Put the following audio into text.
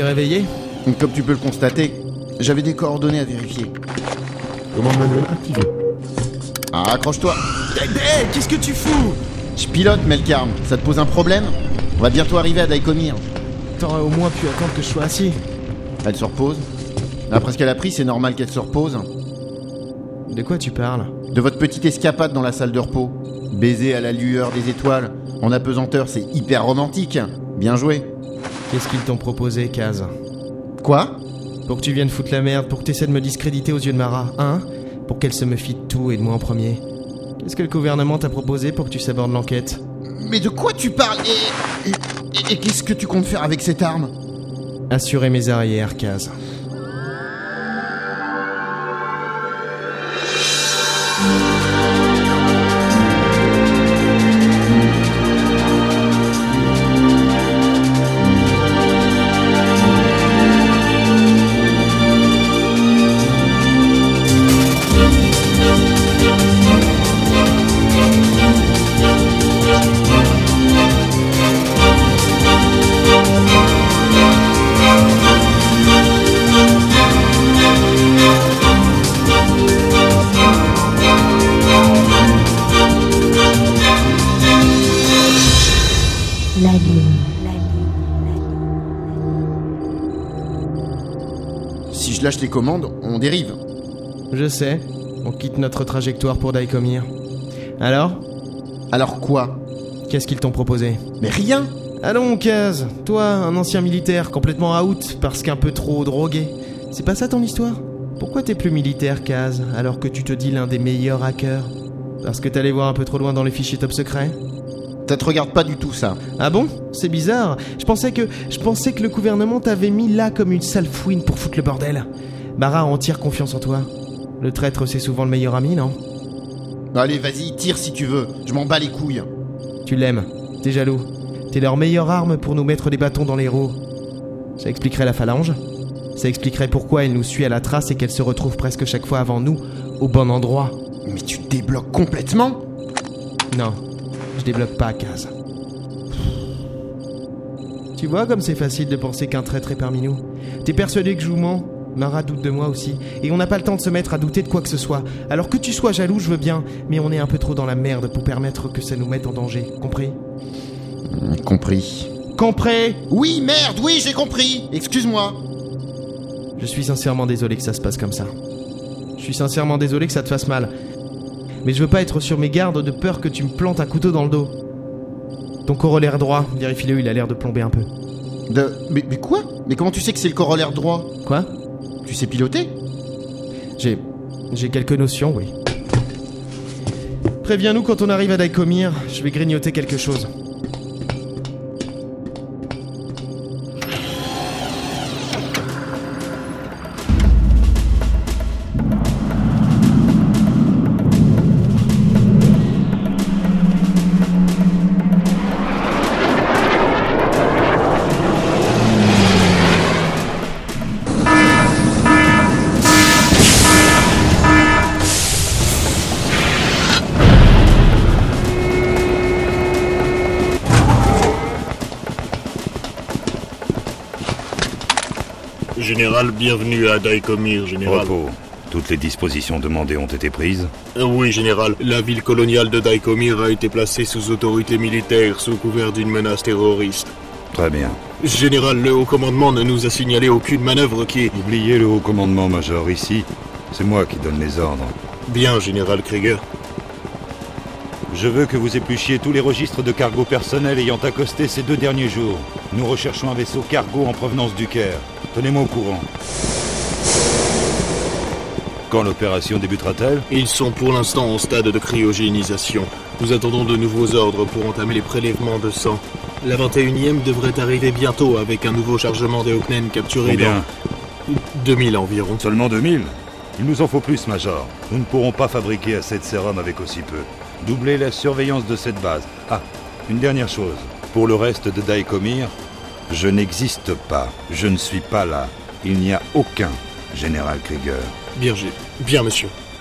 t'es réveillé ? Comme tu peux le constater, j'avais des coordonnées à vérifier. Commande manuelle activée. Ah, accroche-toi. Hé, qu'est-ce que tu fous ? Je pilote, Melkarm. Ça te pose un problème ? On va bientôt arriver à Daïkomir. T'aurais au moins pu attendre que je sois assis. Elle se repose. Après ce qu'elle a pris, c'est normal qu'elle se repose. De quoi tu parles ? De votre petite escapade dans la salle de repos. Baiser à la lueur des étoiles. En apesanteur, c'est hyper romantique. Bien joué. Qu'est-ce qu'ils t'ont proposé, Kaz ? Quoi ? Pour que tu viennes foutre la merde, pour que t'essaies de me discréditer aux yeux de Mara, hein ? Pour qu'elle se méfie de tout et de moi en premier. Qu'est-ce que le gouvernement t'a proposé pour que tu sabordes l'enquête ? Mais de quoi tu parles ? Et qu'est-ce que tu comptes faire avec cette arme ? Assurer mes arrières, Kaz. Si je lâche les commandes, on dérive. Je sais, on quitte notre trajectoire pour Daïkomir. Alors ? Alors quoi ? Qu'est-ce qu'ils t'ont proposé ? Mais rien ! Allons, Kaz, toi, un ancien militaire complètement out parce qu'un peu trop drogué. C'est pas ça ton histoire ? Pourquoi t'es plus militaire, Kaz, alors que tu te dis l'un des meilleurs hackers ? Parce que t'allais voir un peu trop loin dans les fichiers top secrets ? Ça te regarde pas du tout, ça. Ah bon ? C'est bizarre. Je pensais que le gouvernement t'avait mis là comme une sale fouine pour foutre le bordel. Mara en tire confiance en toi. Le traître, c'est souvent le meilleur ami, non ? Allez, vas-y, tire si tu veux. Je m'en bats les couilles. Tu l'aimes. T'es jaloux. T'es leur meilleure arme pour nous mettre des bâtons dans les roues. Ça expliquerait la phalange. Ça expliquerait pourquoi elle nous suit à la trace et qu'elle se retrouve presque chaque fois avant nous, au bon endroit. Mais tu te débloques complètement ? Non, je débloque pas, Kaz. Tu vois comme c'est facile de penser qu'un traître est parmi nous. T'es persuadé que je vous mens ? Mara doute de moi aussi. Et on n'a pas le temps de se mettre à douter de quoi que ce soit. Alors que tu sois jaloux, je veux bien. Mais on est un peu trop dans la merde pour permettre que ça nous mette en danger. Compris ? Compris. Compris ? Oui, merde, oui, j'ai compris. Excuse-moi. Je suis sincèrement désolé que ça se passe comme ça. Je suis sincèrement désolé que ça te fasse mal. Mais je veux pas être sur mes gardes de peur que tu me plantes un couteau dans le dos. Ton corollaire droit, vérifie-le, il a l'air de plomber un peu. Mais quoi ? Mais comment tu sais que c'est le corollaire droit ? Quoi ? Tu sais piloter ? J'ai quelques notions, oui. Préviens-nous quand on arrive à Daïkomir, je vais grignoter quelque chose. Général, bienvenue à Daïkomir, général. Repos. Toutes les dispositions demandées ont été prises ? Oui, général. La ville coloniale de Daïkomir a été placée sous autorité militaire, sous couvert d'une menace terroriste. Très bien. Général, le haut commandement ne nous a signalé aucune manœuvre qui... Oubliez le haut commandement, Major, ici. C'est moi qui donne les ordres. Bien, général Krieger. Je veux que vous épluchiez tous les registres de cargo personnel ayant accosté ces 2 derniers jours. Nous recherchons un vaisseau cargo en provenance du Caire. Tenez-moi au courant. Quand l'opération débutera-t-elle ? Ils sont pour l'instant en stade de cryogénisation. Nous attendons de nouveaux ordres pour entamer les prélèvements de sang. La 21e devrait arriver bientôt avec un nouveau chargement des Hawknen capturés Combien ? dans 2000 environ. Seulement 2000 ? Il nous en faut plus, Major. Nous ne pourrons pas fabriquer assez de sérum avec aussi peu. Doublez la surveillance de cette base. Ah, une dernière chose. Pour le reste de Daïkomir, je n'existe pas. Je ne suis pas là. Il n'y a aucun général Krieger. Bien, monsieur.